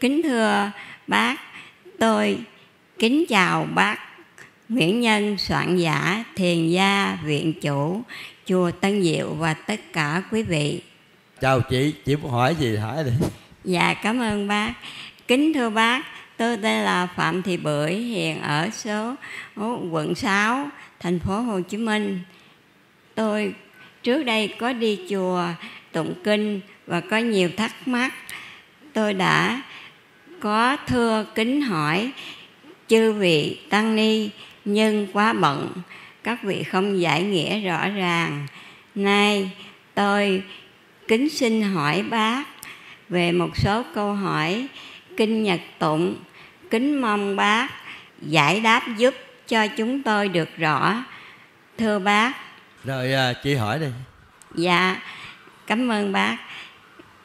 Kính thưa bác, tôi kính chào bác Nguyễn Nhân, soạn giả, thiền gia, viện chủ chùa Tân Diệu và tất cả quý vị. Chào chị muốn hỏi gì hỏi đi. Dạ, cảm ơn bác. Kính thưa bác, tôi tên là Phạm Thị Bưởi, hiện ở số quận 6, thành phố Hồ Chí Minh. Tôi trước đây có đi chùa tụng kinh và có nhiều thắc mắc. Tôi đã có thưa kính hỏi chư vị tăng ni, nhưng quá bận, các vị không giải nghĩa rõ ràng. Nay tôi kính xin hỏi bác về một số câu hỏi kinh Nhật tụng, kính mong bác giải đáp giúp cho chúng tôi được rõ. Thưa bác. Rồi chị hỏi đi. Dạ, cảm ơn bác.